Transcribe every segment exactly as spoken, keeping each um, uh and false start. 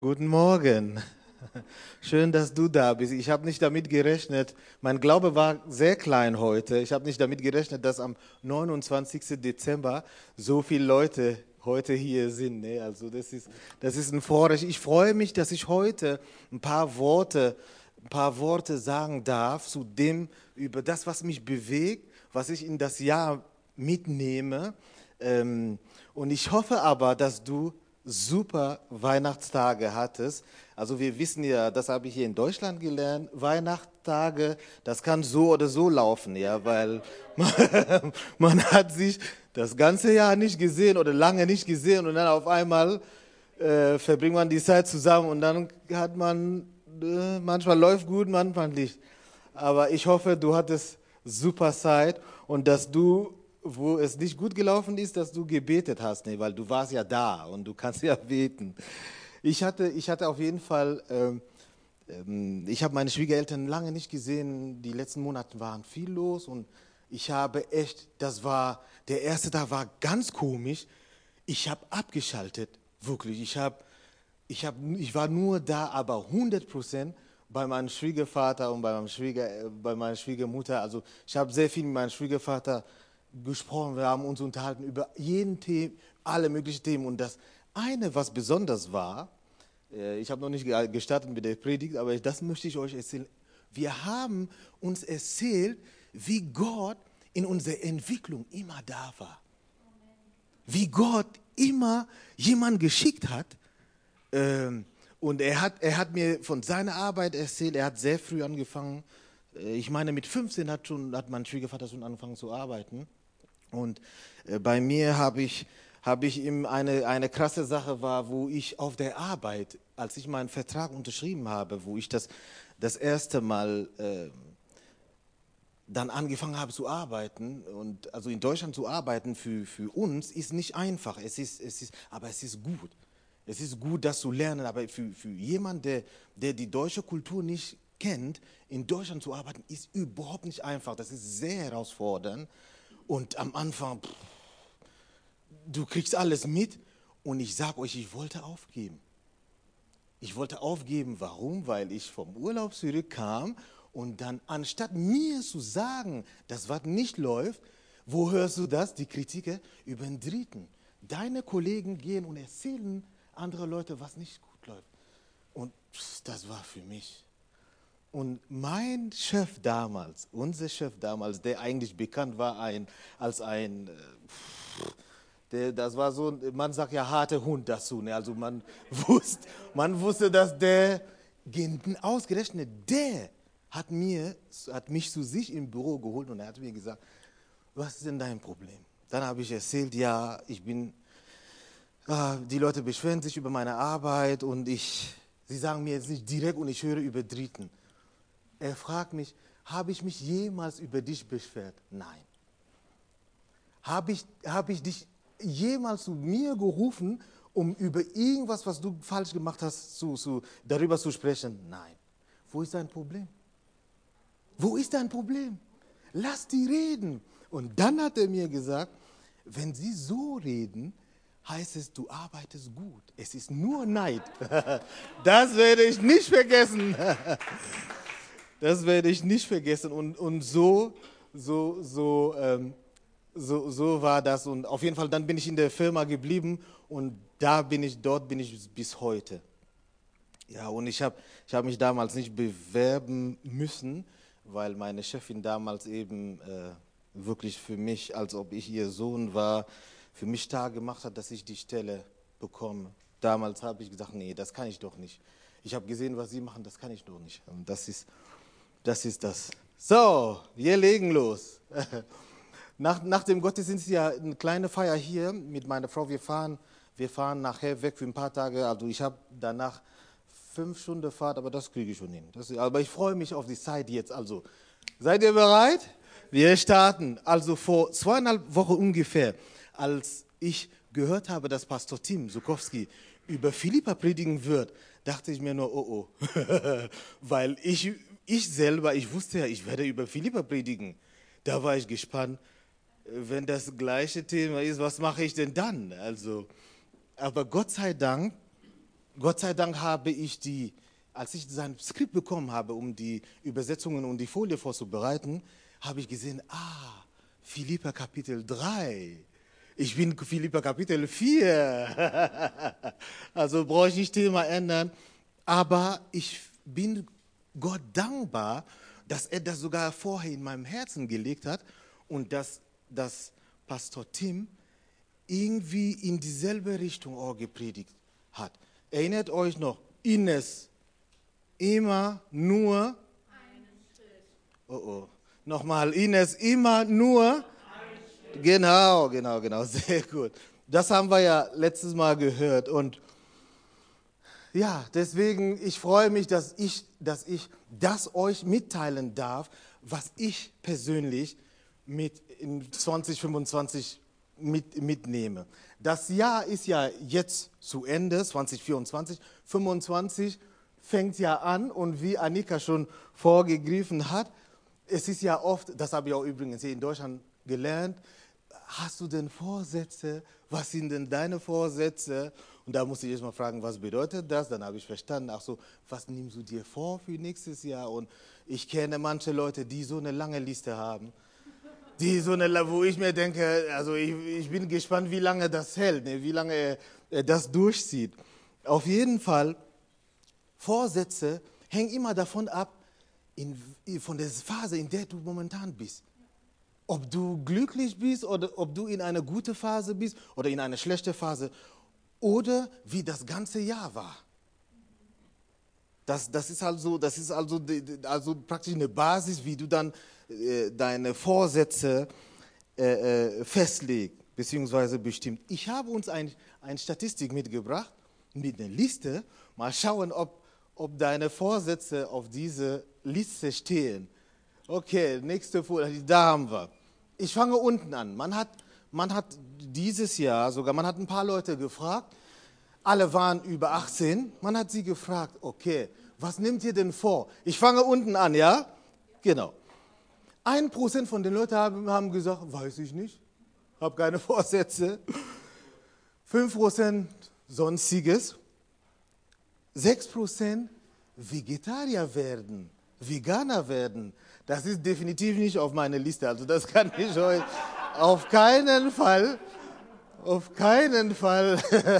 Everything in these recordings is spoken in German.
Guten Morgen. Schön, dass du da bist. Ich habe nicht damit gerechnet, mein Glaube war sehr klein heute. Ich habe nicht damit gerechnet, dass am neunundzwanzigsten Dezember so viele Leute heute hier sind. Ne? Also das ist, das ist ein Vorrecht. Ich freue mich, dass ich heute ein paar Worte, ein paar Worte sagen darf zu dem, über das, was mich bewegt, was ich in das Jahr mitnehme. Ähm, und ich hoffe aber, dass du super Weihnachtstage hattest. Also wir wissen ja, das habe ich hier in Deutschland gelernt, Weihnachtstage, das kann so oder so laufen, ja, weil man, man hat sich das ganze Jahr nicht gesehen oder lange nicht gesehen und dann auf einmal äh, verbringt man die Zeit zusammen und dann hat man, äh, manchmal läuft gut, manchmal nicht. Aber ich hoffe, du hattest super Zeit und dass du, wo es nicht gut gelaufen ist, dass du gebetet hast, ne? Weil du warst ja da und du kannst ja beten. Ich hatte, ich hatte auf jeden Fall, ähm, ähm, ich habe meine Schwiegereltern lange nicht gesehen. Die letzten Monate waren viel los und ich habe echt, das war, der erste Tag war ganz komisch. Ich habe abgeschaltet, wirklich. Ich habe ich, hab, ich war nur da, aber hundert Prozent bei meinem Schwiegervater und bei, meinem Schwieger, äh, bei meiner Schwiegermutter. Also ich habe sehr viel mit meinem Schwiegervater gesprochen. Wir haben uns unterhalten über jeden Thema, alle möglichen Themen. Und das eine, was besonders war, äh, ich habe noch nicht ge- gestartet mit der Predigt, aber das möchte ich euch erzählen. Wir haben uns erzählt, wie Gott in unserer Entwicklung immer da war. Wie Gott immer jemanden geschickt hat, ähm, und er hat, er hat mir von seiner Arbeit erzählt. Er hat sehr früh angefangen. Äh, Ich meine, mit fünfzehn hat, schon, hat mein Schwiegervater schon angefangen zu arbeiten. Und äh, bei mir habe ich, habe ich ihm eine, eine krasse Sache war, wo ich auf der Arbeit, als ich meinen Vertrag unterschrieben habe, wo ich das, das erste Mal äh, dann angefangen habe zu arbeiten. Und also in Deutschland zu arbeiten für, für uns ist nicht einfach. Es ist, es ist, aber es ist gut. Es ist gut, das zu lernen, aber für, für jemanden, der, der die deutsche Kultur nicht kennt, in Deutschland zu arbeiten, ist überhaupt nicht einfach. Das ist sehr herausfordernd. Und am Anfang, pff, du kriegst alles mit. Und ich sage euch, ich wollte aufgeben. Ich wollte aufgeben, warum? Weil ich vom Urlaub zurückkam und dann, anstatt mir zu sagen, dass was nicht läuft, wo hörst du das? Die Kritiker über den Dritten. Deine Kollegen gehen und erzählen andere Leute, was nicht gut läuft. Und pff, das war für mich. Und mein Chef damals, unser Chef damals, der eigentlich bekannt war ein, als ein, äh, der, das war so, man sagt ja harter Hund dazu. Ne? Also man wusste, man wusste, dass der, ausgerechnet der hat, mir, hat mich zu sich im Büro geholt und er hat mir gesagt, was ist denn dein Problem? Dann habe ich erzählt, ja, ich bin, ah, die Leute beschweren sich über meine Arbeit und ich, sie sagen mir jetzt nicht direkt und ich höre über Dritten. Er fragt mich, habe ich mich jemals über dich beschwert? Nein. Habe ich, habe ich dich jemals zu mir gerufen, um über irgendwas, was du falsch gemacht hast, zu, zu, darüber zu sprechen? Nein. Wo ist dein Problem? Wo ist dein Problem? Lass die reden. Und dann hat er mir gesagt, wenn sie so reden, heißt es, du arbeitest gut. Es ist nur Neid. Das werde ich nicht vergessen. Das werde ich nicht vergessen. Und, und so, so, so, ähm, so, so war das. Und auf jeden Fall, dann bin ich in der Firma geblieben und da bin ich, dort bin ich bis heute. Ja, und ich habe ich hab mich damals nicht bewerben müssen, weil meine Chefin damals eben äh, wirklich für mich, als ob ich ihr Sohn war, für mich stark gemacht hat, dass ich die Stelle bekomme. Damals habe ich gesagt, nee, das kann ich doch nicht. Ich habe gesehen, was Sie machen, das kann ich doch nicht. Und das ist, das ist das. So, wir legen los. Nach, nach dem Gottesdienst ist ja eine kleine Feier hier mit meiner Frau. Wir fahren, wir fahren nachher weg für ein paar Tage. Also ich habe danach fünf Stunden Fahrt, aber das kriege ich schon hin. Das, aber ich freue mich auf die Zeit jetzt. Also, seid ihr bereit? Wir starten. Also vor zweieinhalb Wochen ungefähr, als ich gehört habe, dass Pastor Tim Sukowski über Philippa predigen wird, dachte ich mir nur, oh oh. Weil ich, ich selber, ich wusste ja, ich werde über Philippa predigen. Da war ich gespannt, wenn das gleiche Thema ist, was mache ich denn dann? Also, aber Gott sei Dank Gott sei Dank habe ich die, als ich sein Skript bekommen habe, um die Übersetzungen und die Folie vorzubereiten, habe ich gesehen, ah, Philipper Kapitel drei. Ich bin Philipper Kapitel vier. Also brauche ich nicht Thema ändern. Aber ich bin Gott dankbar, dass er das sogar vorher in meinem Herzen gelegt hat und dass, dass Pastor Tim irgendwie in dieselbe Richtung auch gepredigt hat. Erinnert euch noch, Ines, immer nur, oh oh, nochmal, Ines, immer nur, genau, genau, genau, sehr gut. Das haben wir ja letztes Mal gehört und ja, deswegen, ich freue mich, dass ich, dass ich das euch mitteilen darf, was ich persönlich mit in zwanzig fünfundzwanzig mit, mitnehme. Das Jahr ist ja jetzt zu Ende, zwanzig vierundzwanzig, fünfundzwanzig fängt ja an und wie Annika schon vorgegriffen hat, es ist ja oft, das habe ich auch übrigens hier in Deutschland gelernt, hast du denn Vorsätze? Was sind denn deine Vorsätze? Und da musste ich erst mal fragen, was bedeutet das? Dann habe ich verstanden, ach so, was nimmst du dir vor für nächstes Jahr? Und ich kenne manche Leute, die so eine lange Liste haben, die so eine, wo ich mir denke, also ich, ich bin gespannt, wie lange das hält, ne? Wie lange er, er das durchzieht. Auf jeden Fall, Vorsätze hängen immer davon ab, in, von der Phase, in der du momentan bist. Ob du glücklich bist oder ob du in einer guten Phase bist oder in einer schlechten Phase oder wie das ganze Jahr war. Das, das ist also, das ist also, also praktisch eine Basis, wie du dann äh, deine Vorsätze äh, äh, festlegst bzw. bestimmt. Ich habe uns ein, eine Statistik mitgebracht mit einer Liste. Mal schauen, ob, ob deine Vorsätze auf dieser Liste stehen. Okay, nächste Folie, da haben wir. Ich fange unten an. Man hat, man hat dieses Jahr sogar, man hat ein paar Leute gefragt, alle waren über achtzehn. Man hat sie gefragt, okay, was nehmt ihr denn vor? Ich fange unten an, ja? Genau. Ein Prozent von den Leuten haben, haben gesagt, weiß ich nicht, habe keine Vorsätze. Fünf Prozent Sonstiges. Sechs Prozent Vegetarier werden, Veganer werden. Das ist definitiv nicht auf meiner Liste. Also das kann ich euch auf keinen Fall, auf keinen Fall,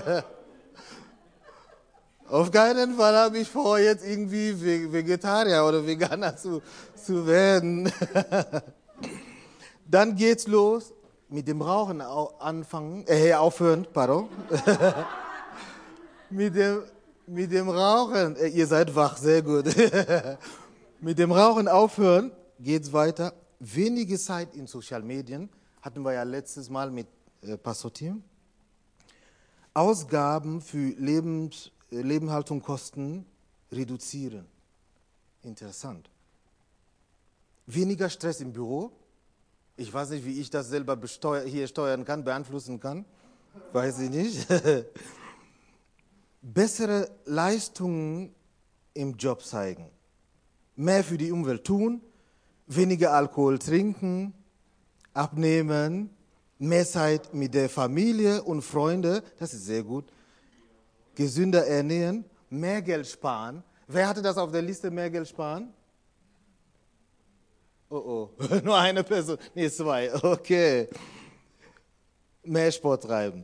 auf keinen Fall habe ich vor, jetzt irgendwie Vegetarier oder Veganer zu, zu werden. Dann geht's los mit dem Rauchen anfangen, äh, aufhören, pardon. mit, dem, mit dem Rauchen, äh, ihr seid wach, sehr gut. Mit dem Rauchen aufhören, geht's weiter. Wenige Zeit in Social Medien, hatten wir ja letztes Mal mit äh, Pastor Tim. Ausgaben für Lebens, äh, Lebenshaltungskosten reduzieren. Interessant. Weniger Stress im Büro. Ich weiß nicht, wie ich das selber besteuer, hier steuern kann, beeinflussen kann. Weiß ich nicht. Bessere Leistungen im Job zeigen. Mehr für die Umwelt tun, weniger Alkohol trinken, abnehmen, mehr Zeit mit der Familie und Freunden, das ist sehr gut. Gesünder ernähren, mehr Geld sparen. Wer hatte das auf der Liste, mehr Geld sparen? Oh oh, nur eine Person, nee, zwei, okay. Mehr Sport treiben.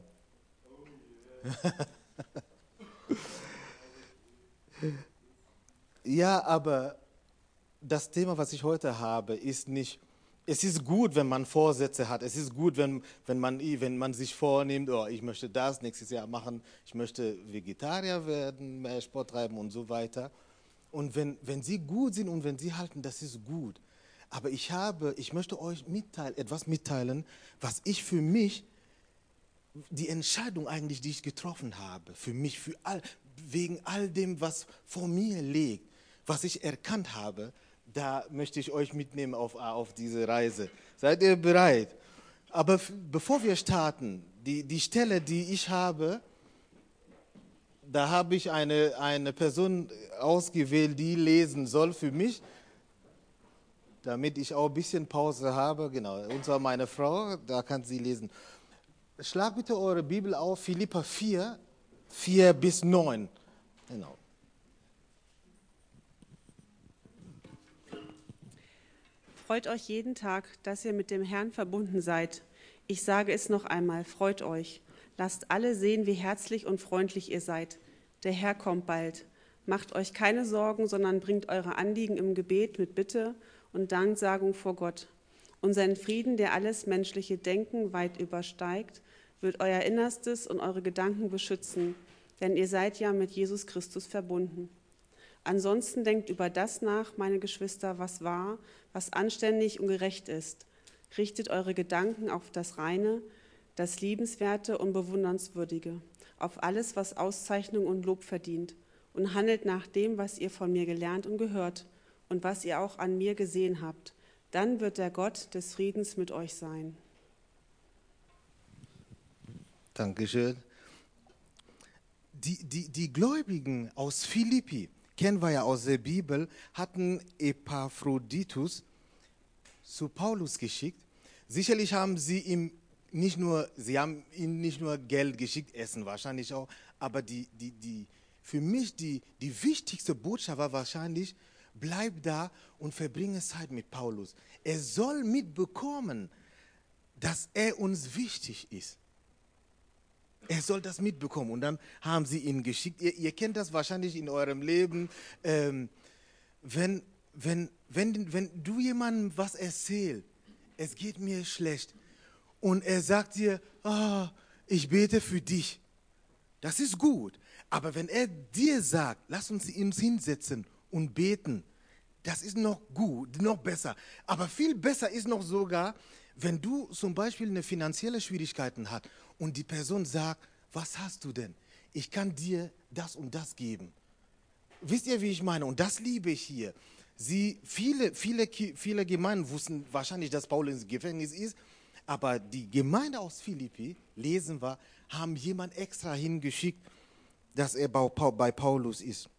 Ja, aber das Thema, was ich heute habe, ist nicht, es ist gut, wenn man Vorsätze hat. Es ist gut, wenn, wenn, man, wenn man sich vornimmt, oh, ich möchte das nächstes Jahr machen, ich möchte Vegetarier werden, mehr Sport treiben und so weiter. Und wenn, wenn sie gut sind und wenn sie halten, das ist gut. Aber ich habe, ich möchte euch mitteilen, etwas mitteilen, was ich für mich, die Entscheidung eigentlich, die ich getroffen habe, für mich, für all, wegen all dem, was vor mir liegt, was ich erkannt habe, da möchte ich euch mitnehmen auf, auf diese Reise. Seid ihr bereit? Aber bevor wir starten, die, die Stelle, die ich habe, da habe ich eine, eine Person ausgewählt, die lesen soll für mich, damit ich auch ein bisschen Pause habe. Genau, und zwar meine Frau, da kann sie lesen. Schlag bitte eure Bibel auf, Philipper vier, vier bis neun. Genau. Freut euch jeden Tag, dass ihr mit dem Herrn verbunden seid. Ich sage es noch einmal, freut euch. Lasst alle sehen, wie herzlich und freundlich ihr seid. Der Herr kommt bald. Macht euch keine Sorgen, sondern bringt eure Anliegen im Gebet mit Bitte und Danksagung vor Gott. Und sein Frieden, der alles menschliche Denken weit übersteigt, wird euer Innerstes und eure Gedanken beschützen, denn ihr seid ja mit Jesus Christus verbunden. Ansonsten denkt über das nach, meine Geschwister, was wahr, was anständig und gerecht ist. Richtet eure Gedanken auf das Reine, das Liebenswerte und Bewundernswürdige, auf alles, was Auszeichnung und Lob verdient, und handelt nach dem, was ihr von mir gelernt und gehört und was ihr auch an mir gesehen habt. Dann wird der Gott des Friedens mit euch sein. Dankeschön. Die, die, die Gläubigen aus Philippi, kennen wir ja aus der Bibel, hatten Epaphroditus zu Paulus geschickt. Sicherlich haben sie ihm nicht nur, sie haben ihm nicht nur Geld geschickt, Essen wahrscheinlich auch, aber die, die, die, für mich die, die wichtigste Botschaft war wahrscheinlich, bleib da und verbringe Zeit mit Paulus. Er soll mitbekommen, dass er uns wichtig ist. Er soll das mitbekommen. Und dann haben sie ihn geschickt. Ihr, ihr kennt das wahrscheinlich in eurem Leben. Ähm, wenn, wenn, wenn, wenn du jemandem was erzählst, es geht mir schlecht, und er sagt dir, ah, ich bete für dich. Das ist gut. Aber wenn er dir sagt, lass uns uns hinsetzen und beten, das ist noch gut, noch besser. Aber viel besser ist noch sogar, wenn du zum Beispiel eine finanzielle Schwierigkeiten hast und die Person sagt, was hast du denn? Ich kann dir das und das geben. Wisst ihr, wie ich meine? Und das liebe ich hier. Sie, viele, viele, viele Gemeinden wussten wahrscheinlich, dass Paulus im Gefängnis ist, aber die Gemeinde aus Philippi, lesen wir, haben jemand extra hingeschickt, dass er bei Paulus ist.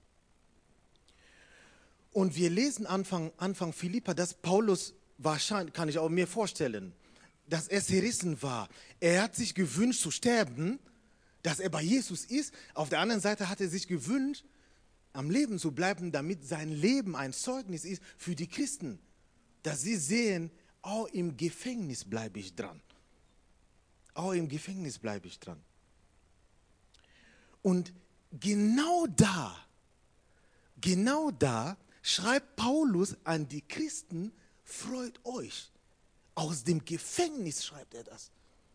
Und wir lesen Anfang, Anfang Philippa, dass Paulus wahrscheinlich, kann ich auch mir vorstellen, dass er zerrissen war. Er hat sich gewünscht zu sterben, dass er bei Jesus ist. Auf der anderen Seite hat er sich gewünscht, am Leben zu bleiben, damit sein Leben ein Zeugnis ist für die Christen. Dass sie sehen, auch im Gefängnis bleibe ich dran. Auch im Gefängnis bleibe ich dran. Und genau da, genau da schreibt Paulus an die Christen, freut euch. Aus dem Gefängnis schreibt er das.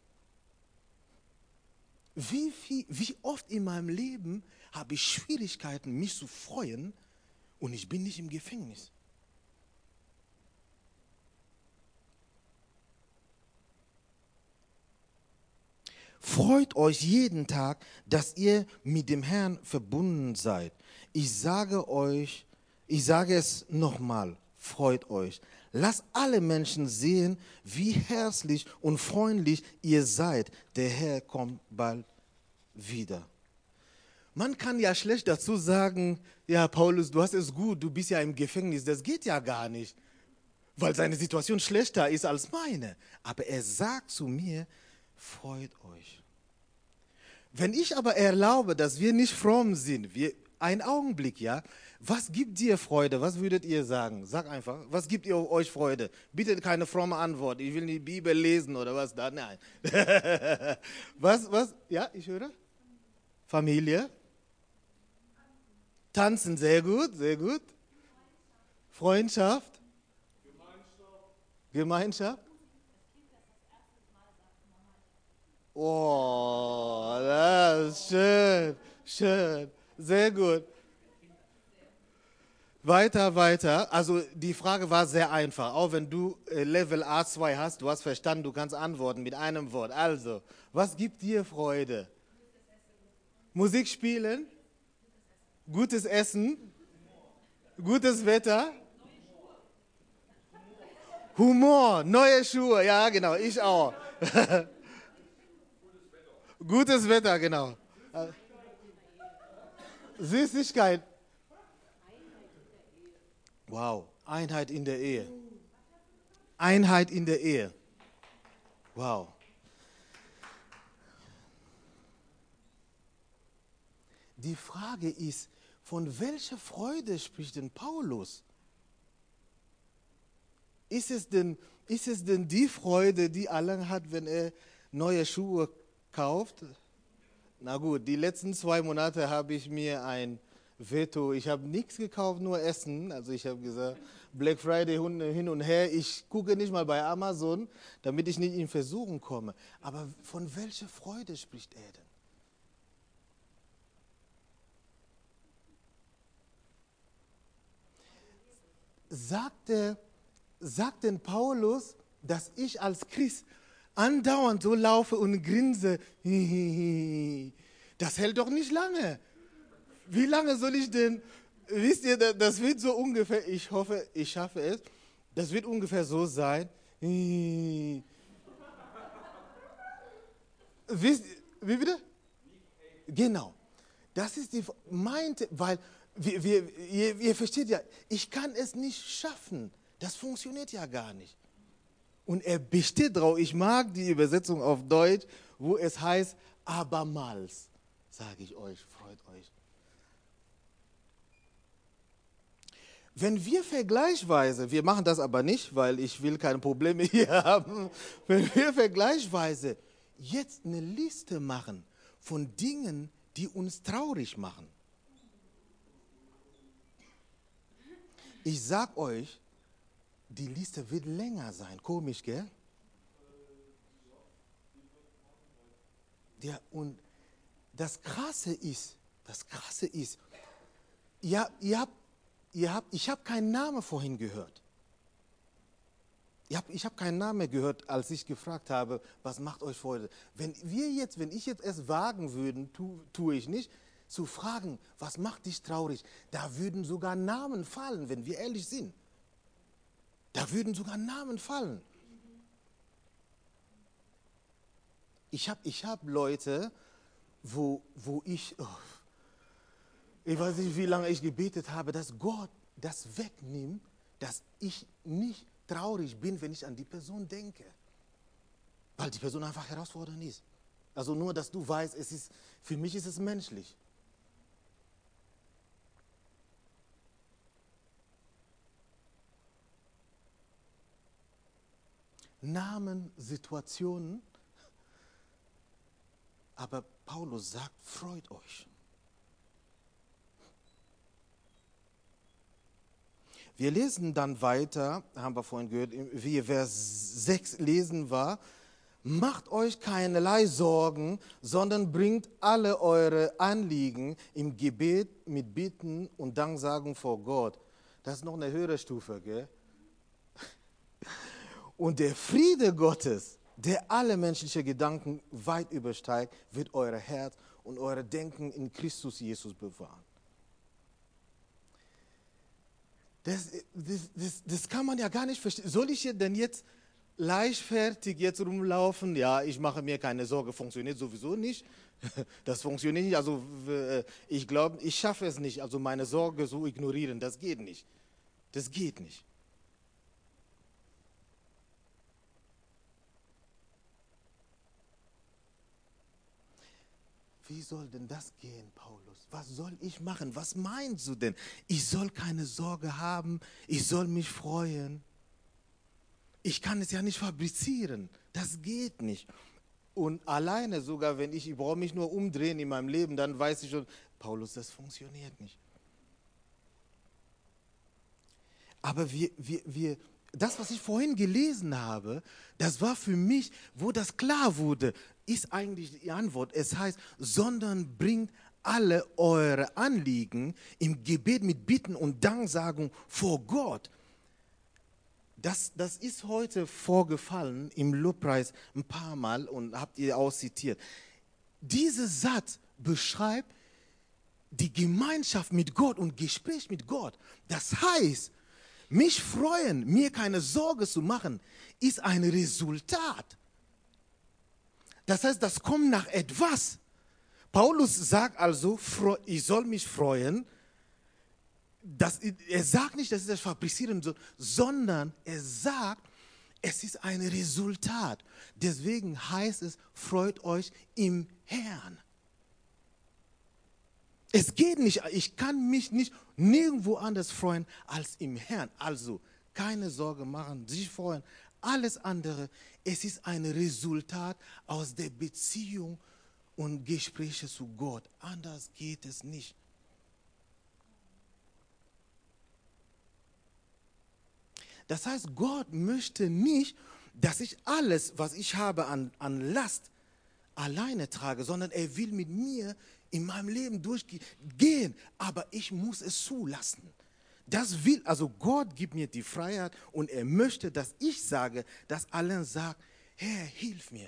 Wie, viel, wie oft in meinem Leben habe ich Schwierigkeiten, mich zu freuen, und ich bin nicht im Gefängnis. Freut euch jeden Tag, dass ihr mit dem Herrn verbunden seid. Ich sage euch, ich sage es nochmal, freut euch. Lasst alle Menschen sehen, wie herzlich und freundlich ihr seid. Der Herr kommt bald wieder. Man kann ja schlecht dazu sagen, ja Paulus, du hast es gut, du bist ja im Gefängnis. Das geht ja gar nicht, weil seine Situation schlechter ist als meine. Aber er sagt zu mir, freut euch. Wenn ich aber erlaube, dass wir nicht fromm sind, wir, ein Augenblick, ja, was gibt dir Freude? Was würdet ihr sagen? Sag einfach, was gibt ihr euch Freude? Bitte keine fromme Antwort, ich will die Bibel lesen oder was da, nein. was, was, ja, ich höre? Familie? Tanzen, sehr gut, sehr gut. Freundschaft? Gemeinschaft? Gemeinschaft? Oh, das ist schön, schön, sehr gut. Weiter, weiter. Also die Frage war sehr einfach. Auch wenn du äh, Level A zwei hast, du hast verstanden, du kannst antworten mit einem Wort. Also, was gibt dir Freude? Musik spielen? Gutes Essen? Gutes Wetter? Humor, neue Schuhe, ja genau, ich auch. Gutes Wetter, genau. Süßigkeit. Wow, Einheit in der Ehe. Einheit in der Ehe. Wow. Die Frage ist, von welcher Freude spricht denn Paulus? Ist es denn, ist es denn die Freude, die Alan hat, wenn er neue Schuhe kauft? Na gut, die letzten zwei Monate habe ich mir ein Veto, ich habe nichts gekauft, nur Essen. Also ich habe gesagt, Black Friday hin und her, ich gucke nicht mal bei Amazon, damit ich nicht in Versuchung komme. Aber von welcher Freude spricht er denn? Sagte, sagt denn Paulus, dass ich als Christ andauernd so laufe und grinse? Das hält doch nicht lange. Wie lange soll ich denn, wisst ihr, das wird so ungefähr, ich hoffe, ich schaffe es, das wird ungefähr so sein. Wisst, wie bitte? Genau. Das ist die, meinte, weil, wir, wir, ihr, ihr versteht ja, ich kann es nicht schaffen. Das funktioniert ja gar nicht. Und er besteht drauf, ich mag die Übersetzung auf Deutsch, wo es heißt, abermals, sage ich euch, freut euch. Wenn wir vergleichsweise, wir machen das aber nicht, weil ich will keine Probleme hier haben, wenn wir vergleichsweise jetzt eine Liste machen von Dingen, die uns traurig machen. Ich sag euch, die Liste wird länger sein. Komisch, gell? Ja, und das Krasse ist, das Krasse ist, ihr, ihr habt, ihr habt, ich habe keinen Namen vorhin gehört. Ich habe ich hab keinen Namen gehört, als ich gefragt habe, was macht euch Freude? Wenn wir jetzt, wenn ich jetzt es wagen würde, tu, tue ich nicht, zu fragen, was macht dich traurig? Da würden sogar Namen fallen, wenn wir ehrlich sind. Da würden sogar Namen fallen. Ich habe ich hab Leute, wo, wo ich, oh, ich weiß nicht, wie lange ich gebetet habe, dass Gott das wegnimmt, dass ich nicht traurig bin, wenn ich an die Person denke. Weil die Person einfach herausfordernd ist. Also nur, dass du weißt, es ist, für mich ist es menschlich. Namen, Situationen, aber Paulus sagt, freut euch. Wir lesen dann weiter, haben wir vorhin gehört, wie Vers sechs lesen war, macht euch keinerlei Sorgen, sondern bringt alle eure Anliegen im Gebet mit Bitten und Danksagung vor Gott. Das ist noch eine höhere Stufe, gell? Und der Friede Gottes, der alle menschlichen Gedanken weit übersteigt, wird euer Herz und eure Denken in Christus Jesus bewahren. Das, das, das, das kann man ja gar nicht verstehen. Soll ich denn jetzt leichtfertig jetzt rumlaufen? Ja, ich mache mir keine Sorge, funktioniert sowieso nicht. Das funktioniert nicht. Also ich glaube, ich schaffe es nicht, also meine Sorge so ignorieren. Das geht nicht. Das geht nicht. Wie soll denn das gehen, Paulus? Was soll ich machen? Was meinst du denn? Ich soll keine Sorge haben, ich soll mich freuen. Ich kann es ja nicht fabrizieren, das geht nicht. Und alleine sogar, wenn ich, ich brauche mich nur umdrehen in meinem Leben, dann weiß ich schon, Paulus, das funktioniert nicht. Aber wir, wir, wir, das, was ich vorhin gelesen habe, das war für mich, wo das klar wurde, ist eigentlich die Antwort. Es heißt, sondern bringt alle eure Anliegen im Gebet mit Bitten und Danksagung vor Gott. Das, das ist heute vorgefallen im Lobpreis ein paar Mal und habt ihr auch zitiert. Dieser Satz beschreibt die Gemeinschaft mit Gott und Gespräch mit Gott. Das heißt, mich freuen, mir keine Sorge zu machen, ist ein Resultat. Das heißt, das kommt nach etwas. Paulus sagt also, ich soll mich freuen. Das, er sagt nicht, dass ich das fabrizieren soll, sondern er sagt, es ist ein Resultat. Deswegen heißt es, freut euch im Herrn. Es geht nicht, ich kann mich nicht nirgendwo anders freuen als im Herrn. Also keine Sorge machen, sich freuen. Alles andere, es ist ein Resultat aus der Beziehung und Gespräche zu Gott. Anders geht es nicht. Das heißt, Gott möchte nicht, dass ich alles, was ich habe an, an Last, alleine trage, sondern er will mit mir in meinem Leben durchgehen, aber ich muss es zulassen. Das will, also Gott gibt mir die Freiheit und er möchte, dass ich sage, dass allen sagt, Herr, hilf mir.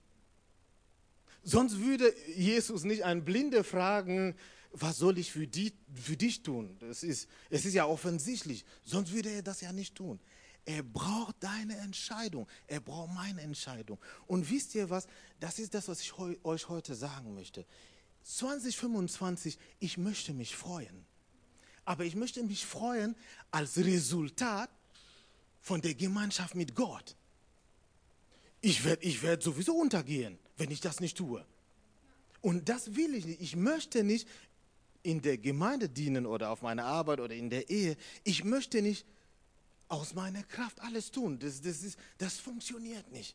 Sonst würde Jesus nicht einen Blinde fragen, was soll ich für, die, für dich tun? Das ist, es ist ja offensichtlich, sonst würde er das ja nicht tun. Er braucht deine Entscheidung, er braucht meine Entscheidung. Und wisst ihr was, das ist das, was ich heu, euch heute sagen möchte. zwanzig fünfundzwanzig, ich möchte mich freuen. Aber ich möchte mich freuen als Resultat von der Gemeinschaft mit Gott. Ich werde ich werd sowieso untergehen, wenn ich das nicht tue. Und das will ich nicht. Ich möchte nicht in der Gemeinde dienen oder auf meiner Arbeit oder in der Ehe. Ich möchte nicht aus meiner Kraft alles tun. Das, das, ist, das funktioniert nicht.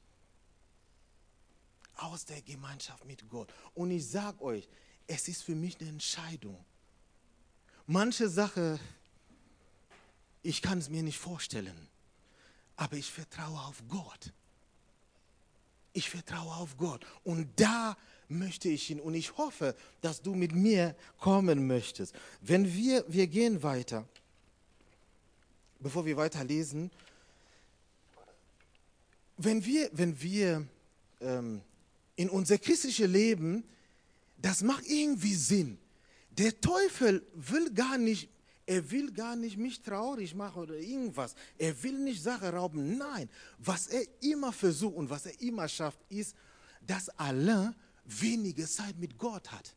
Aus der Gemeinschaft mit Gott. Und ich sage euch, es ist für mich eine Entscheidung. Manche Sachen, ich kann es mir nicht vorstellen, aber ich vertraue auf Gott. Ich vertraue auf Gott und da möchte ich hin und ich hoffe, dass du mit mir kommen möchtest. Wenn wir, wir gehen weiter, bevor wir weiterlesen, wenn wir, wenn wir ähm, in unser christliches Leben, das macht irgendwie Sinn. Der Teufel will gar nicht, er will gar nicht mich traurig machen oder irgendwas. Er will nicht Sachen rauben. Nein, was er immer versucht und was er immer schafft, ist, dass Alain wenige Zeit mit Gott hat.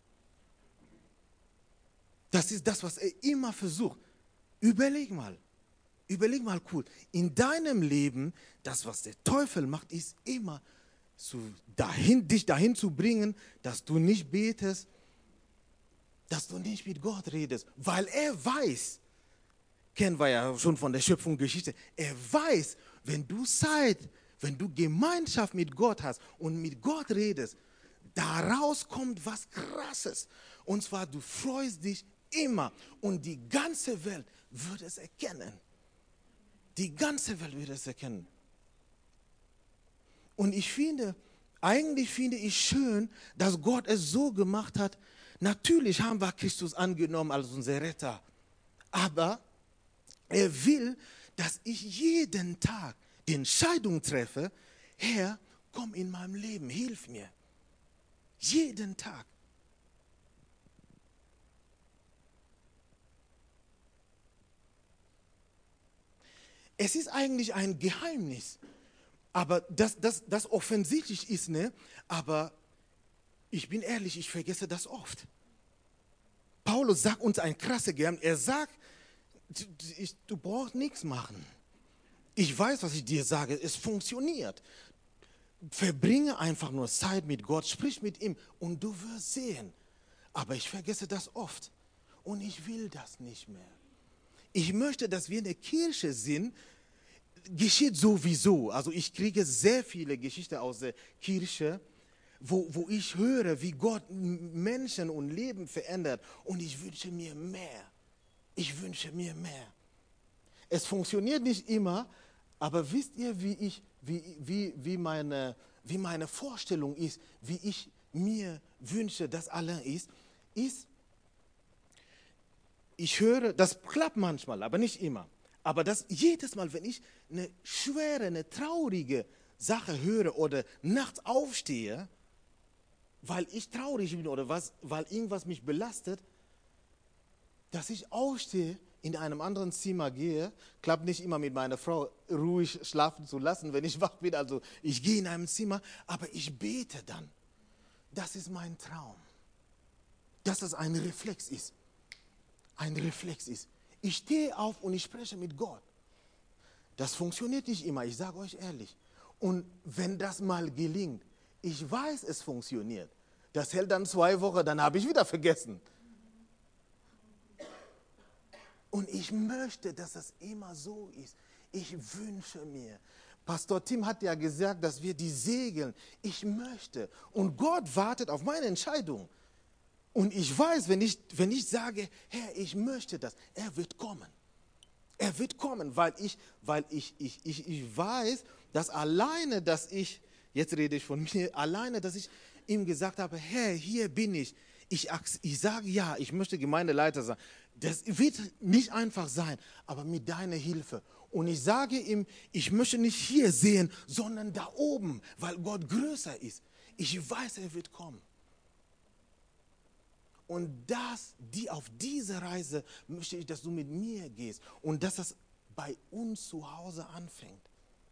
Das ist das, was er immer versucht. Überleg mal, überleg mal cool. In deinem Leben, das, was der Teufel macht, ist immer zu, dahin, dich dahin zu bringen, dass du nicht betest, dass du nicht mit Gott redest, weil er weiß, kennen wir ja schon von der Schöpfungsgeschichte, er weiß, wenn du Zeit, wenn du Gemeinschaft mit Gott hast und mit Gott redest, daraus kommt was Krasses. Und zwar, du freust dich immer und die ganze Welt wird es erkennen. Die ganze Welt wird es erkennen. Und ich finde, eigentlich finde ich schön, dass Gott es so gemacht hat. Natürlich haben wir Christus angenommen als unser Retter, aber er will, dass ich jeden Tag die Entscheidung treffe, Herr, komm in mein Leben, hilf mir. Jeden Tag. Es ist eigentlich ein Geheimnis, aber das, das, das offensichtlich ist, ne? Aber ich bin ehrlich, ich vergesse das oft. Paulus sagt uns ein krasses Geheimnis. Er sagt, du, ich, du brauchst nichts machen. Ich weiß, was ich dir sage, es funktioniert. Verbringe einfach nur Zeit mit Gott, sprich mit ihm und du wirst sehen. Aber ich vergesse das oft und ich will das nicht mehr. Ich möchte, dass wir in der Kirche sind, geschieht sowieso. Also ich kriege sehr viele Geschichten aus der Kirche, wo, wo ich höre, wie Gott Menschen und Leben verändert. Und ich wünsche mir mehr. Ich wünsche mir mehr. Es funktioniert nicht immer, aber wisst ihr, wie, ich, wie, wie, wie, meine, wie meine Vorstellung ist, wie ich mir wünsche, dass Alain ist, ist, ich höre, das klappt manchmal, aber nicht immer. Aber das jedes Mal, wenn ich eine schwere, eine traurige Sache höre oder nachts aufstehe, weil ich traurig bin oder was, weil irgendwas mich belastet, dass ich aufstehe, in einem anderen Zimmer gehe, klappt nicht immer mit meiner Frau ruhig schlafen zu lassen, wenn ich wach bin. Also ich gehe in einem Zimmer, aber ich bete dann. Das ist mein Traum. Dass das ein Reflex ist. Ein Reflex ist. Ich stehe auf und ich spreche mit Gott. Das funktioniert nicht immer, ich sage euch ehrlich. Und wenn das mal gelingt, ich weiß, es funktioniert. Das hält dann zwei Wochen, dann habe ich wieder vergessen. Und ich möchte, dass das immer so ist. Ich wünsche mir. Pastor Tim hat ja gesagt, dass wir die segeln. Ich möchte. Und Gott wartet auf meine Entscheidung. Und ich weiß, wenn ich, wenn ich sage, Herr, ich möchte das, er wird kommen. Er wird kommen, weil ich, weil ich, ich, ich, ich weiß, dass alleine, dass ich, jetzt rede ich von mir, alleine, dass ich ihm gesagt habe, Herr, hier bin ich. Ich, ich sage ja, ich möchte Gemeindeleiter sein. Das wird nicht einfach sein, aber mit deiner Hilfe. Und ich sage ihm, ich möchte nicht hier sehen, sondern da oben, weil Gott größer ist. Ich weiß, er wird kommen. Und das, die auf diese Reise möchte ich, dass du mit mir gehst und dass das bei uns zu Hause anfängt.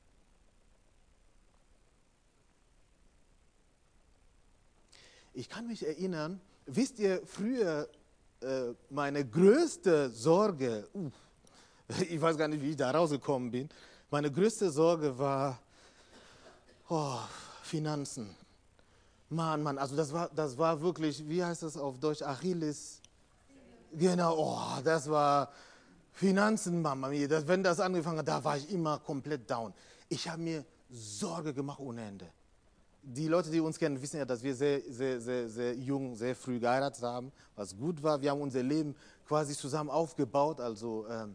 Ich kann mich erinnern, wisst ihr, früher äh, meine größte Sorge, uh, ich weiß gar nicht, wie ich da rausgekommen bin, meine größte Sorge war oh, Finanzen. Mann, Mann, also das war, das war wirklich, wie heißt das auf Deutsch, Achilles? Genau, oh, das war Finanzen, Mama. Das, wenn das angefangen hat, da war ich immer komplett down. Ich habe mir Sorge gemacht ohne Ende. Die Leute, die uns kennen, wissen ja, dass wir sehr, sehr, sehr, sehr jung, sehr früh geheiratet haben, was gut war. Wir haben unser Leben quasi zusammen aufgebaut. Also, ähm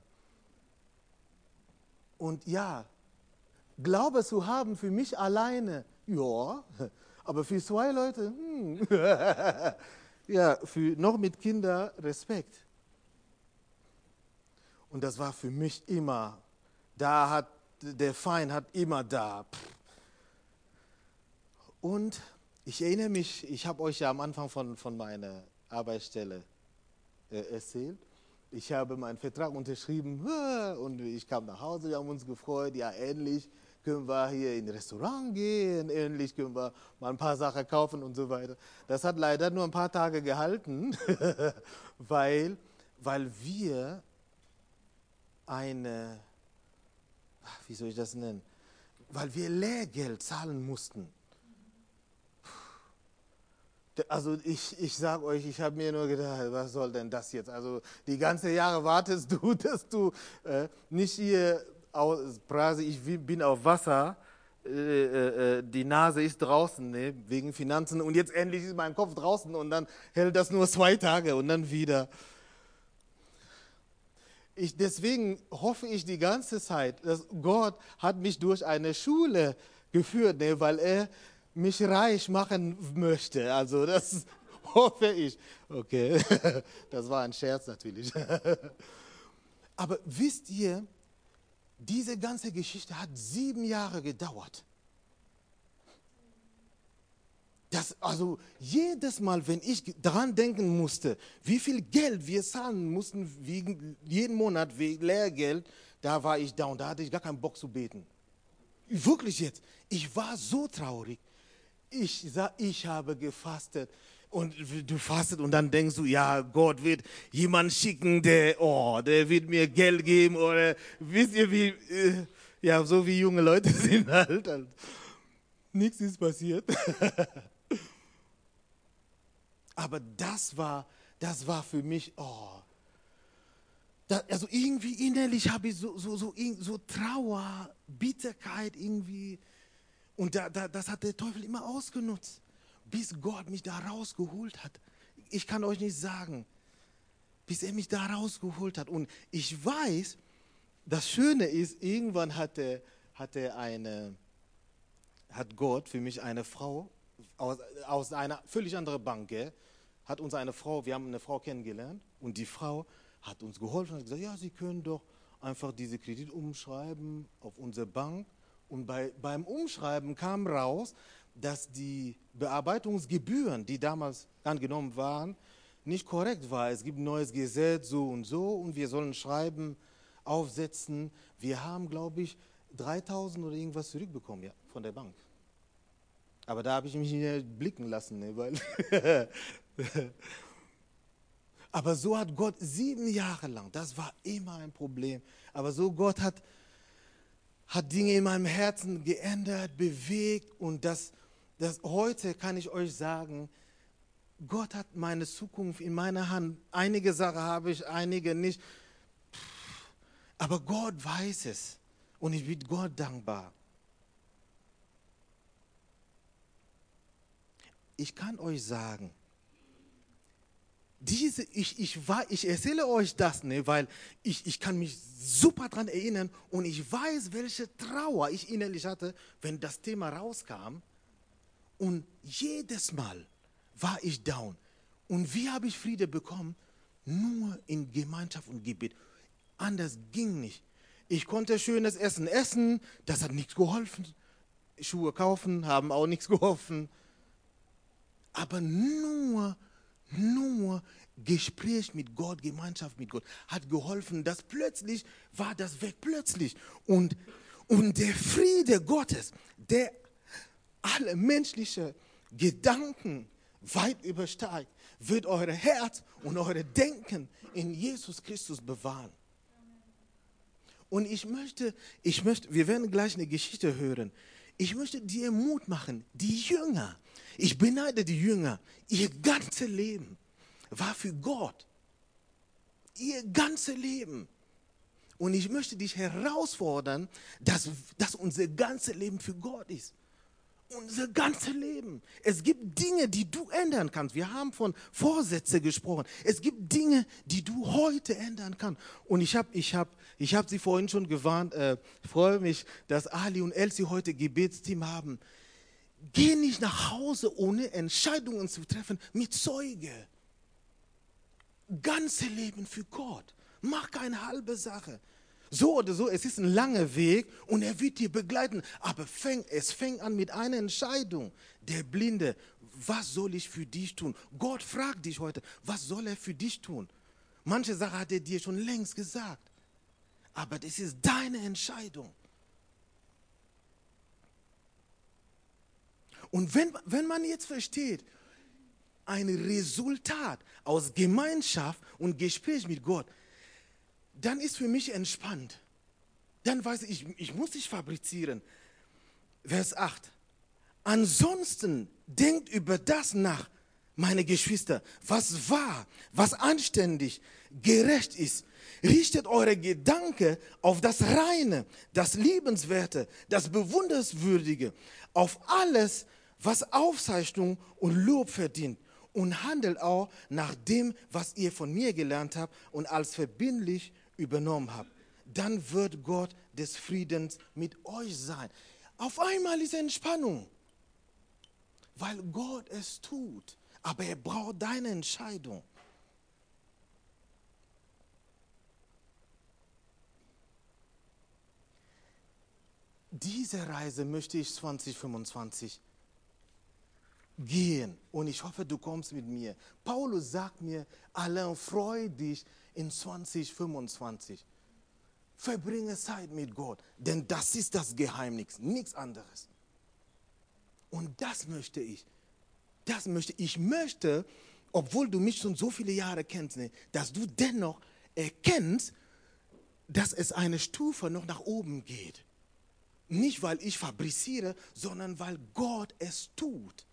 und ja, Glaube zu haben für mich alleine, ja, aber für zwei Leute, hm. Ja, für, noch mit Kindern Respekt. Und das war für mich immer, da hat der Feind hat immer da. Und ich erinnere mich, ich habe euch ja am Anfang von, von meiner Arbeitsstelle äh, erzählt. Ich habe meinen Vertrag unterschrieben und ich kam nach Hause, wir haben uns gefreut, ja endlich können wir hier in ein Restaurant gehen, endlich können wir mal ein paar Sachen kaufen und so weiter. Das hat leider nur ein paar Tage gehalten, weil, weil wir eine, wie soll ich das nennen, weil wir Lehrgeld zahlen mussten. Also ich, ich sage euch, ich habe mir nur gedacht, was soll denn das jetzt? Also die ganzen Jahre wartest du, dass du äh, nicht hier aus Brase, ich bin auf Wasser, äh, äh, die Nase ist draußen, ne, wegen Finanzen und jetzt endlich ist mein Kopf draußen und dann hält das nur zwei Tage und dann wieder. Ich, deswegen hoffe ich die ganze Zeit, dass Gott hat mich durch eine Schule geführt, ne, weil er mich reich machen möchte. Also das hoffe ich. Okay, das war ein Scherz natürlich. Aber wisst ihr, diese ganze Geschichte hat sieben Jahre gedauert. Das, also jedes Mal, wenn ich daran denken musste, wie viel Geld wir zahlen mussten, wegen, jeden Monat wegen Lehrgeld, da war ich down, da hatte ich gar keinen Bock zu beten. Wirklich jetzt, ich war so traurig. Ich, ich habe gefastet und du fastet und dann denkst du, ja, Gott wird jemanden schicken, der, oh, der wird mir Geld geben oder wisst ihr, wie, äh, ja, so wie junge Leute sind halt. halt. Nichts ist passiert. Aber das war, das war für mich, oh, das, also irgendwie innerlich habe ich so, so, so, so Trauer, Bitterkeit irgendwie. Und da, da, das hat der Teufel immer ausgenutzt, bis Gott mich da rausgeholt hat. Ich kann euch nicht sagen, bis er mich da rausgeholt hat. Und ich weiß, das Schöne ist, irgendwann hatte, hatte eine, hat Gott für mich eine Frau aus, aus einer völlig anderen Bank, gell, hat uns eine Frau, wir haben eine Frau kennengelernt und die Frau hat uns geholfen und hat gesagt, ja, Sie können doch einfach diese Kredit umschreiben auf unsere Bank. Und bei, beim Umschreiben kam raus, dass die Bearbeitungsgebühren, die damals angenommen waren, nicht korrekt waren. Es gibt ein neues Gesetz, so und so, und wir sollen Schreiben aufsetzen. Wir haben, glaube ich, dreitausend oder irgendwas zurückbekommen, ja, von der Bank. Aber da habe ich mich nicht blicken lassen, ne, weil aber so hat Gott sieben Jahre lang, das war immer ein Problem, aber so Gott hat hat Dinge in meinem Herzen geändert, bewegt und das, das heute kann ich euch sagen, Gott hat meine Zukunft in meiner Hand. Einige Sachen habe ich, einige nicht. Aber Gott weiß es und ich bin Gott dankbar. Ich kann euch sagen, diese, ich, ich, war, ich erzähle euch das, ne, weil ich, ich kann mich super daran erinnern und ich weiß, welche Trauer ich innerlich hatte, wenn das Thema rauskam. Und jedes Mal war ich down. Und wie habe ich Friede bekommen? Nur in Gemeinschaft und Gebet. Anders ging nicht. Ich konnte schönes Essen essen, das hat nichts geholfen. Schuhe kaufen haben auch nichts geholfen. Aber nur, nur Gespräch mit Gott, Gemeinschaft mit Gott hat geholfen, dass plötzlich war das weg, plötzlich. Und, und der Friede Gottes, der alle menschlichen Gedanken weit übersteigt, wird eure Herz und eure Denken in Jesus Christus bewahren. Und ich möchte, ich möchte, wir werden gleich eine Geschichte hören. Ich möchte dir Mut machen, die Jünger, ich beneide die Jünger, ihr ganzes Leben war für Gott. Ihr ganzes Leben. Und ich möchte dich herausfordern, dass, dass unser ganzes Leben für Gott ist. Unser ganzes Leben. Es gibt Dinge, die du ändern kannst. Wir haben von Vorsätzen gesprochen. Es gibt Dinge, die du heute ändern kannst. Und ich habe ich hab, ich hab sie vorhin schon gewarnt. Äh, ich freue mich, dass Ali und Elsie heute Gebetsteam haben. Geh nicht nach Hause, ohne Entscheidungen zu treffen mit Zeuge. Ganze Leben für Gott. Mach keine halbe Sache. So oder so, es ist ein langer Weg und er wird dir begleiten. Aber fäng, es fängt an mit einer Entscheidung. Der Blinde, was soll ich für dich tun? Gott fragt dich heute, was soll er für dich tun? Manche Sachen hat er dir schon längst gesagt. Aber das ist deine Entscheidung. Und wenn, wenn man jetzt versteht, ein Resultat aus Gemeinschaft und Gespräch mit Gott, dann ist für mich entspannt. Dann weiß ich, ich, ich muss nicht fabrizieren. Vers acht. Ansonsten denkt über das nach, meine Geschwister, was wahr, was anständig, gerecht ist. Richtet eure Gedanken auf das Reine, das Liebenswerte, das Bewundernswürdige, auf alles, was Aufzeichnung und Lob verdient. Und handelt auch nach dem, was ihr von mir gelernt habt und als verbindlich übernommen habt. Dann wird Gott des Friedens mit euch sein. Auf einmal ist Entspannung, weil Gott es tut. Aber er braucht deine Entscheidung. Diese Reise möchte ich zwanzig fünfundzwanzig gehen. Und ich hoffe, du kommst mit mir. Paulus sagt mir, Alain, freu dich in zwanzig fünfundzwanzig. Verbringe Zeit mit Gott, denn das ist das Geheimnis, nichts anderes. Und das möchte ich. Das möchte ich. Ich möchte, obwohl du mich schon so viele Jahre kennst, dass du dennoch erkennst, dass es eine Stufe noch nach oben geht. Nicht, weil ich fabriziere, sondern weil Gott es tut.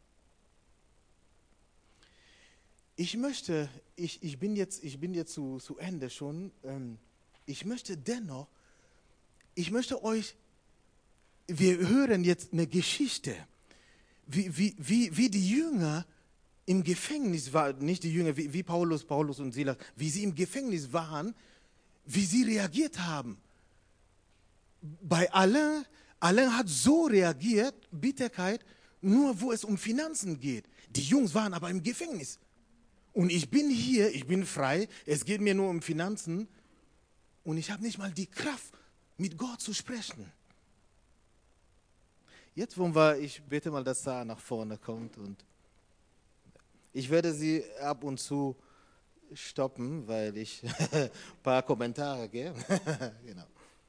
Ich möchte, ich, ich bin jetzt, ich bin jetzt zu, zu Ende schon, ähm, ich möchte dennoch, ich möchte euch, wir hören jetzt eine Geschichte, wie, wie, wie, wie die Jünger im Gefängnis waren, nicht die Jünger, wie, wie Paulus, Paulus und Silas, wie sie im Gefängnis waren, wie sie reagiert haben. Bei Alain, Alain hat so reagiert, Bitterkeit, nur wo es um Finanzen geht. Die Jungs waren aber im Gefängnis. Und ich bin hier, ich bin frei, es geht mir nur um Finanzen und ich habe nicht mal die Kraft, mit Gott zu sprechen. Jetzt wollen wir, ich bete mal, dass Sarah nach vorne kommt und ich werde sie ab und zu stoppen, weil ich ein paar Kommentare gebe. Genau.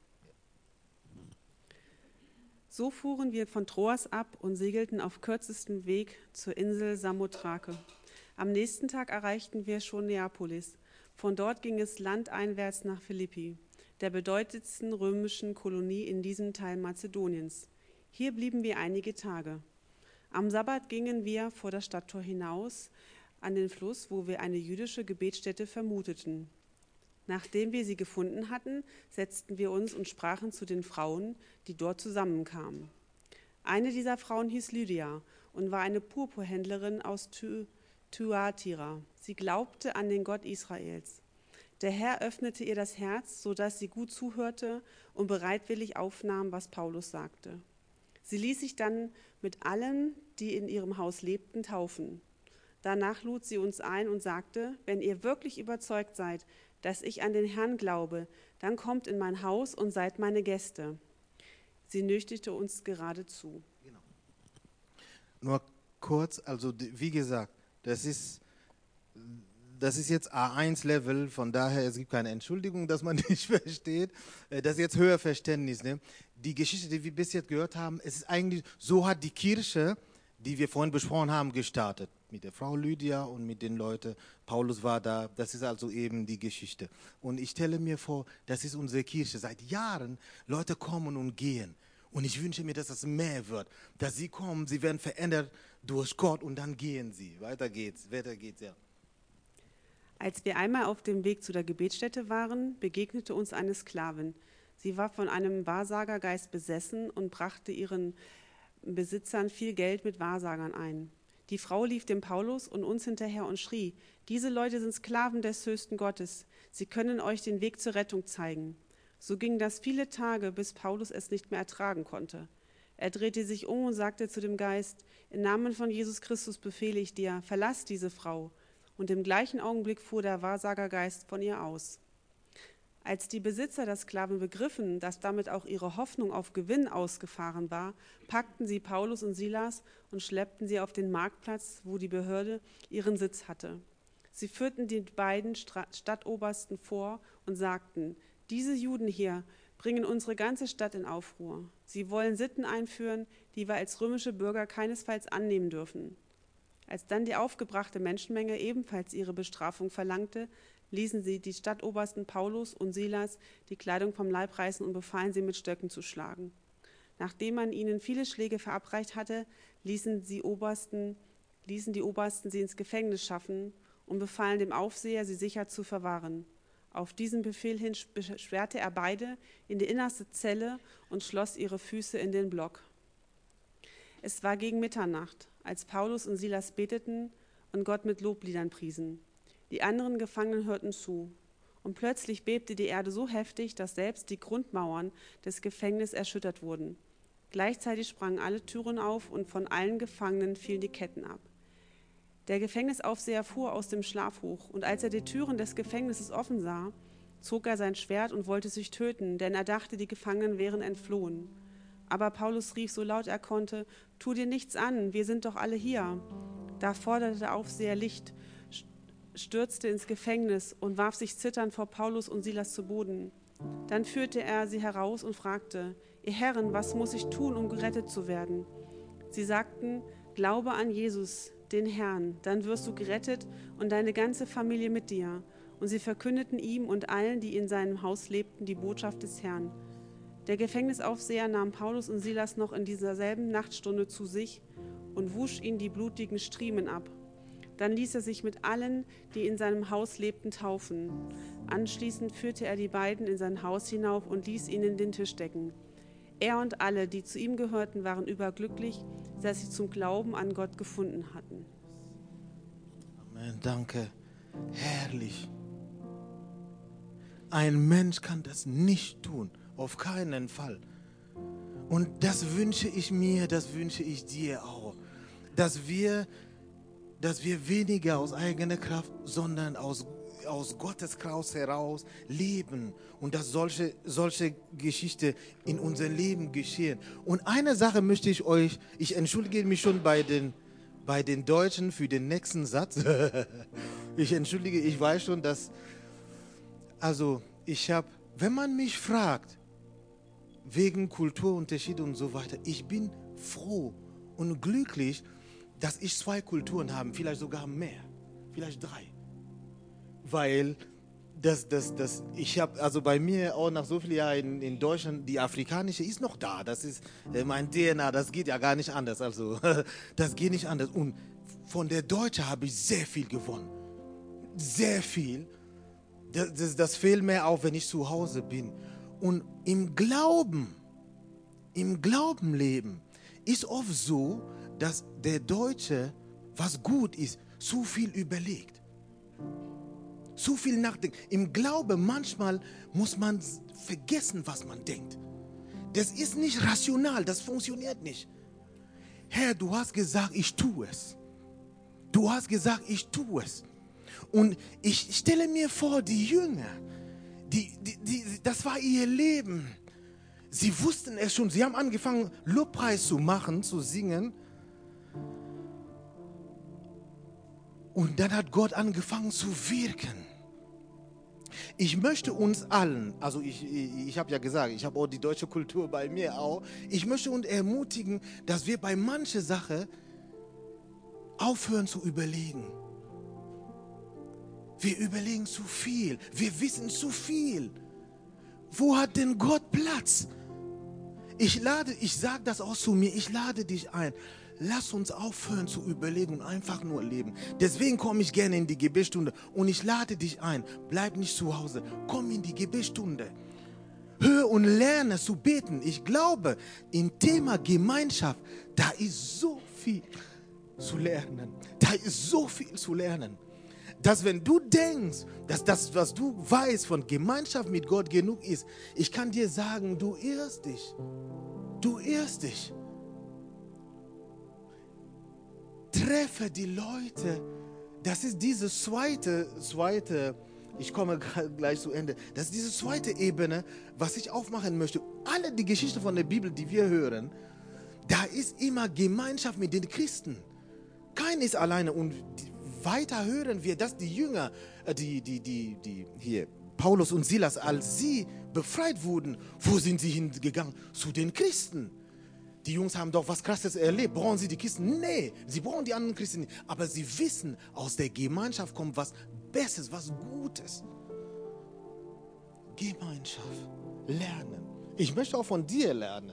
So fuhren wir von Troas ab und segelten auf kürzestem Weg zur Insel Samothrake. Am nächsten Tag erreichten wir schon Neapolis. Von dort ging es landeinwärts nach Philippi, der bedeutendsten römischen Kolonie in diesem Teil Mazedoniens. Hier blieben wir einige Tage. Am Sabbat gingen wir vor das Stadttor hinaus an den Fluss, wo wir eine jüdische Gebetsstätte vermuteten. Nachdem wir sie gefunden hatten, setzten wir uns und sprachen zu den Frauen, die dort zusammenkamen. Eine dieser Frauen hieß Lydia und war eine Purpurhändlerin aus Thy- Thyatira. Sie glaubte an den Gott Israels. Der Herr öffnete ihr das Herz, sodass sie gut zuhörte und bereitwillig aufnahm, was Paulus sagte. Sie ließ sich dann mit allen, die in ihrem Haus lebten, taufen. Danach lud sie uns ein und sagte, wenn ihr wirklich überzeugt seid, dass ich an den Herrn glaube, dann kommt in mein Haus und seid meine Gäste. Sie nötigte uns geradezu. Genau. Nur kurz, also d- wie gesagt, das ist, das ist jetzt A eins Level, von daher es gibt keine Entschuldigung, dass man nicht versteht. Äh, Das ist jetzt höher Verständnis. Ne? Die Geschichte, die wir bis jetzt gehört haben, es ist eigentlich, so hat die Kirche, die wir vorhin besprochen haben, gestartet. Mit der Frau Lydia und mit den Leuten. Paulus war da. Das ist also eben die Geschichte. Und ich stelle mir vor, das ist unsere Kirche. Seit Jahren Leute kommen und gehen. Und ich wünsche mir, dass das mehr wird. Dass sie kommen, sie werden verändert durch Gott und dann gehen sie. Weiter geht's, weiter geht's, ja. Als wir einmal auf dem Weg zu der Gebetsstätte waren, begegnete uns eine Sklavin. Sie war von einem Wahrsagergeist besessen und brachte ihren Besitzern viel Geld mit Wahrsagern ein. Die Frau lief dem Paulus und uns hinterher und schrie, diese Leute sind Sklaven des höchsten Gottes. Sie können euch den Weg zur Rettung zeigen. So ging das viele Tage, bis Paulus es nicht mehr ertragen konnte. Er drehte sich um und sagte zu dem Geist, im Namen von Jesus Christus befehle ich dir, verlass diese Frau. Und im gleichen Augenblick fuhr der Wahrsagergeist von ihr aus. Als die Besitzer der Sklaven begriffen, dass damit auch ihre Hoffnung auf Gewinn ausgefahren war, packten sie Paulus und Silas und schleppten sie auf den Marktplatz, wo die Behörde ihren Sitz hatte. Sie führten die beiden Stadtobersten vor und sagten, diese Juden hier bringen unsere ganze Stadt in Aufruhr. Sie wollen Sitten einführen, die wir als römische Bürger keinesfalls annehmen dürfen. Als dann die aufgebrachte Menschenmenge ebenfalls ihre Bestrafung verlangte, ließen sie die Stadtobersten Paulus und Silas die Kleidung vom Leib reißen und befahlen sie mit Stöcken zu schlagen. Nachdem man ihnen viele Schläge verabreicht hatte, ließen, sie Obersten, ließen die Obersten sie ins Gefängnis schaffen und befahlen dem Aufseher, sie sicher zu verwahren. Auf diesen Befehl hin sperrte er beide in die innerste Zelle und schloss ihre Füße in den Block. Es war gegen Mitternacht, als Paulus und Silas beteten und Gott mit Lobliedern priesen. Die anderen Gefangenen hörten zu. Und plötzlich bebte die Erde so heftig, dass selbst die Grundmauern des Gefängnisses erschüttert wurden. Gleichzeitig sprangen alle Türen auf und von allen Gefangenen fielen die Ketten ab. Der Gefängnisaufseher fuhr aus dem Schlaf hoch, und als er die Türen des Gefängnisses offen sah, zog er sein Schwert und wollte sich töten, denn er dachte, die Gefangenen wären entflohen. Aber Paulus rief so laut er konnte, tu dir nichts an, wir sind doch alle hier. Da forderte der Aufseher Licht, stürzte ins Gefängnis und warf sich zitternd vor Paulus und Silas zu Boden. Dann führte er sie heraus und fragte, ihr Herren, was muss ich tun, um gerettet zu werden? Sie sagten, glaube an Jesus, den Herrn, dann wirst du gerettet und deine ganze Familie mit dir. Und sie verkündeten ihm und allen, die in seinem Haus lebten, die Botschaft des Herrn. Der Gefängnisaufseher nahm Paulus und Silas noch in dieser selben Nachtstunde zu sich und wusch ihnen die blutigen Striemen ab. Dann ließ er sich mit allen, die in seinem Haus lebten, taufen. Anschließend führte er die beiden in sein Haus hinauf und ließ ihnen den Tisch decken. Er und alle, die zu ihm gehörten, waren überglücklich, dass sie zum Glauben an Gott gefunden hatten. Amen, danke. Herrlich. Ein Mensch kann das nicht tun, auf keinen Fall. Und das wünsche ich mir, das wünsche ich dir auch, dass wir, dass wir weniger aus eigener Kraft, sondern aus, aus Gottes Kraft heraus leben und dass solche, solche Geschichten in unserem Leben geschehen. Und eine Sache möchte ich euch, ich entschuldige mich schon bei den, bei den Deutschen für den nächsten Satz. Ich entschuldige, ich weiß schon, dass, also ich habe, wenn man mich fragt, wegen Kulturunterschied und so weiter, ich bin froh und glücklich, dass ich zwei Kulturen habe, vielleicht sogar mehr, vielleicht drei. Weil das, das, das, ich habe, also bei mir auch nach so vielen Jahren in, in Deutschland, die afrikanische ist noch da, das ist äh, mein D N A, das geht ja gar nicht anders, also das geht nicht anders. Und von der Deutschen habe ich sehr viel gewonnen, sehr viel, Das, das, das fällt mir auf, wenn ich zu Hause bin. Und im Glauben, im Glauben leben, ist oft so, dass der Deutsche, was gut ist, zu viel überlegt. Zu viel nachdenkt. Im Glauben manchmal muss man vergessen, was man denkt. Das ist nicht rational, das funktioniert nicht. Herr, du hast gesagt, ich tue es. Du hast gesagt, ich tue es. Und ich stelle mir vor, die Jünger, die, die, die, das war ihr Leben. Sie wussten es schon, sie haben angefangen, Lobpreis zu machen, zu singen. Und dann hat Gott angefangen zu wirken. Ich möchte uns allen, also ich, ich, ich habe ja gesagt, ich habe auch die deutsche Kultur bei mir auch, ich möchte uns ermutigen, dass wir bei mancher Sache aufhören zu überlegen. Wir überlegen zu viel, wir wissen zu viel. Wo hat denn Gott Platz? Ich lade, ich sage das auch zu mir, ich lade dich ein. Lass uns aufhören zu überlegen und einfach nur leben. Deswegen komme ich gerne in die Gebetsstunde und ich lade dich ein. Bleib nicht zu Hause, komm in die Gebetsstunde. Hör und lerne zu beten. Ich glaube, im Thema Gemeinschaft, da ist so viel zu lernen. Da ist so viel zu lernen. Dass wenn du denkst, dass das, was du weißt von Gemeinschaft mit Gott genug ist, ich kann dir sagen, du irrst dich. Du irrst dich. Treffe die Leute. Das ist diese zweite, zweite, ich komme gleich zu Ende, das ist diese zweite Ebene, was ich aufmachen möchte. Alle die Geschichten von der Bibel, die wir hören, da ist immer Gemeinschaft mit den Christen. Keiner ist alleine. Und weiter hören wir, dass die Jünger, die, die, die, die hier, Paulus und Silas, als sie befreit wurden, wo sind sie hingegangen? Zu den Christen. Die Jungs haben doch was Krasses erlebt. Brauchen sie die Christen? Nee, sie brauchen die anderen Christen nicht. Aber sie wissen, aus der Gemeinschaft kommt was Besseres, was Gutes. Gemeinschaft, lernen. Ich möchte auch von dir lernen.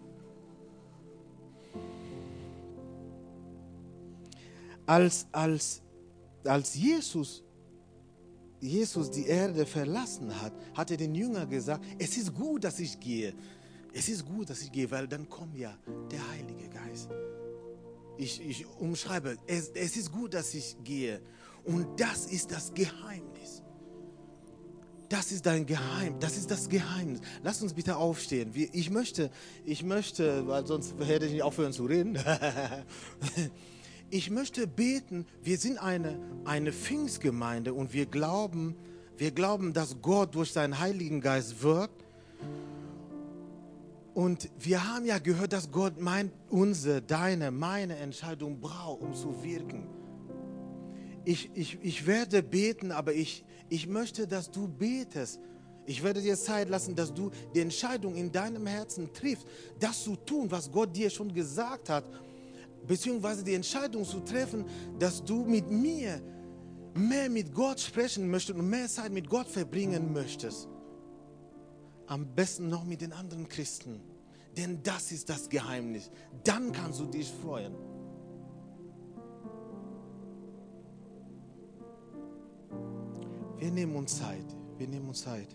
Als, als, als Jesus, Jesus die Erde verlassen hat, hat er den Jüngern gesagt, es ist gut, dass ich gehe. Es ist gut, dass ich gehe, weil dann kommt ja der Heilige Geist. Ich, ich umschreibe, es, es ist gut, dass ich gehe. Und das ist das Geheimnis. Das ist dein Geheimnis. Das ist das Geheimnis. Lass uns bitte aufstehen. Wir, ich möchte, ich möchte, weil sonst hätte ich nicht aufhören zu reden. Ich möchte beten. Wir sind eine, eine Pfingstgemeinde und wir glauben, wir glauben, dass Gott durch seinen Heiligen Geist wirkt. Und wir haben ja gehört, dass Gott mein, unsere, deine, meine Entscheidung braucht, um zu wirken. Ich, ich, ich werde beten, aber ich, ich möchte, dass du betest. Ich werde dir Zeit lassen, dass du die Entscheidung in deinem Herzen triffst, das zu tun, was Gott dir schon gesagt hat, beziehungsweise die Entscheidung zu treffen, dass du mit mir mehr mit Gott sprechen möchtest und mehr Zeit mit Gott verbringen möchtest. Am besten noch mit den anderen Christen. Denn das ist das Geheimnis. Dann kannst du dich freuen. Wir nehmen uns Zeit. Wir nehmen uns Zeit.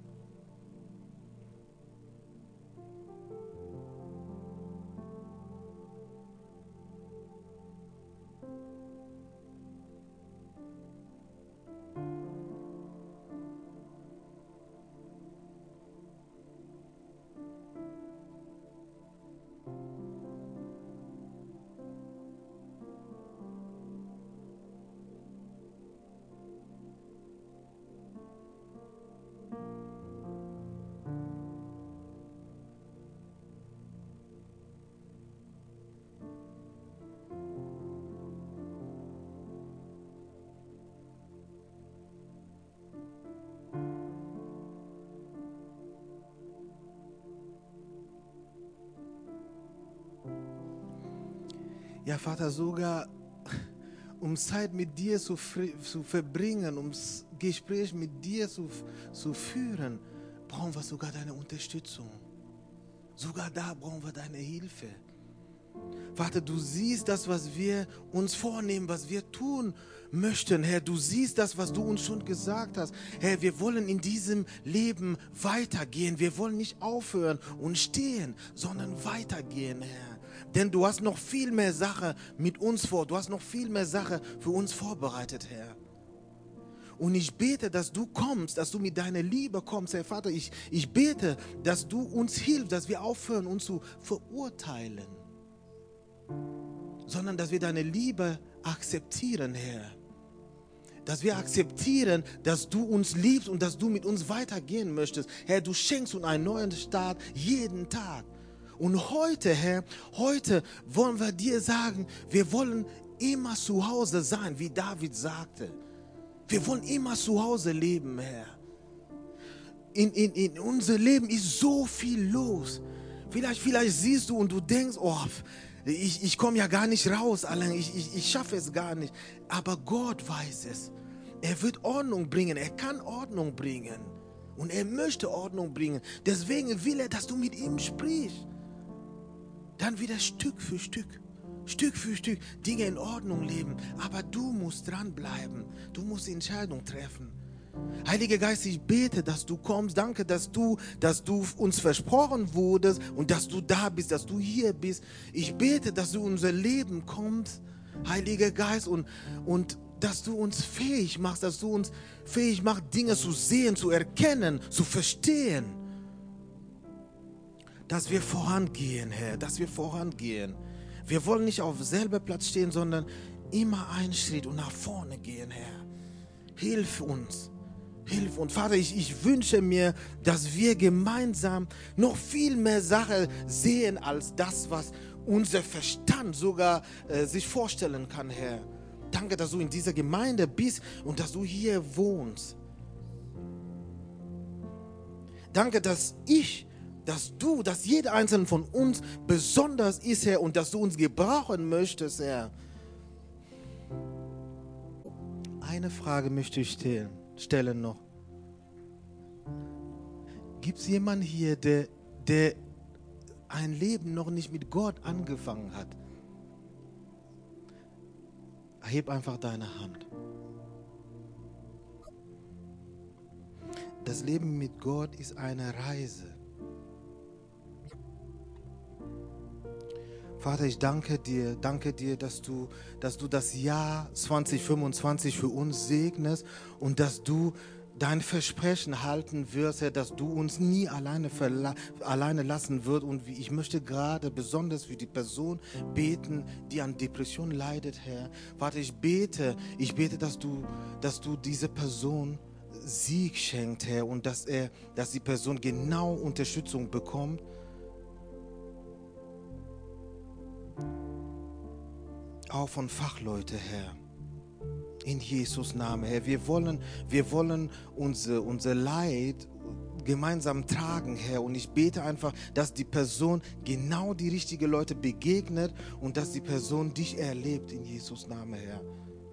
Ja, Vater, sogar um Zeit mit dir zu, zu verbringen, um das Gespräch mit dir zu, zu führen, brauchen wir sogar deine Unterstützung. Sogar da brauchen wir deine Hilfe. Vater, du siehst das, was wir uns vornehmen, was wir tun möchten. Herr, du siehst das, was du uns schon gesagt hast. Herr, wir wollen in diesem Leben weitergehen. Wir wollen nicht aufhören und stehen, sondern weitergehen, Herr. Denn du hast noch viel mehr Sache mit uns vor. Du hast noch viel mehr Sache für uns vorbereitet, Herr. Und ich bete, dass du kommst, dass du mit deiner Liebe kommst, Herr Vater. Ich, ich bete, dass du uns hilfst, dass wir aufhören, uns zu verurteilen, sondern dass wir deine Liebe akzeptieren, Herr. Dass wir akzeptieren, dass du uns liebst und dass du mit uns weitergehen möchtest. Herr, du schenkst uns einen neuen Start jeden Tag. Und heute, Herr, heute wollen wir dir sagen, wir wollen immer zu Hause sein, wie David sagte. Wir wollen immer zu Hause leben, Herr. In, in, in unser Leben ist so viel los. Vielleicht, vielleicht siehst du und du denkst, oh, ich, ich komme ja gar nicht raus allein, ich, ich, ich schaffe es gar nicht. Aber Gott weiß es. Er wird Ordnung bringen, er kann Ordnung bringen. Und er möchte Ordnung bringen. Deswegen will er, dass du mit ihm sprichst. Dann wieder Stück für Stück. Stück für Stück Dinge in Ordnung leben. Aber du musst dranbleiben. Du musst die Entscheidung treffen. Heiliger Geist, ich bete, dass du kommst. Danke, dass du, dass du uns versprochen wurdest und dass du da bist, dass du hier bist. Ich bete, dass du in unser Leben kommst, Heiliger Geist, und, und dass du uns fähig machst, dass du uns fähig machst, Dinge zu sehen, zu erkennen, zu verstehen. Dass wir vorangehen, Herr, dass wir vorangehen. Wir wollen nicht auf selber Platz stehen, sondern immer einen Schritt und nach vorne gehen, Herr. Hilf uns, hilf uns. Vater, ich, ich wünsche mir, dass wir gemeinsam noch viel mehr Sachen sehen, als das, was unser Verstand sogar äh, sich vorstellen kann, Herr. Danke, dass du in dieser Gemeinde bist und dass du hier wohnst. Danke, dass ich dass du, dass jeder einzelne von uns besonders ist, Herr, und dass du uns gebrauchen möchtest, Herr. Eine Frage möchte ich stellen, stellen noch. Gibt es jemanden hier, der, der ein Leben noch nicht mit Gott angefangen hat? Heb einfach deine Hand. Das Leben mit Gott ist eine Reise. Vater, ich danke dir, danke dir, dass du, dass du das Jahr zwanzig fünfundzwanzig für uns segnest und dass du dein Versprechen halten wirst, Herr, dass du uns nie alleine, verla- alleine lassen wirst. Und ich möchte gerade besonders für die Person beten, die an Depression leidet, Herr. Vater, ich bete, ich bete, dass du, dass du diese Person Sieg schenkt, Herr, und dass er, dass die Person genau Unterstützung bekommt. Auch von Fachleuten, Herr. In Jesus' Namen, Herr. Wir wollen, wir wollen unser, unser Leid gemeinsam tragen, Herr. Und ich bete einfach, dass die Person genau die richtigen Leute begegnet und dass die Person dich erlebt in Jesus' Namen, Herr.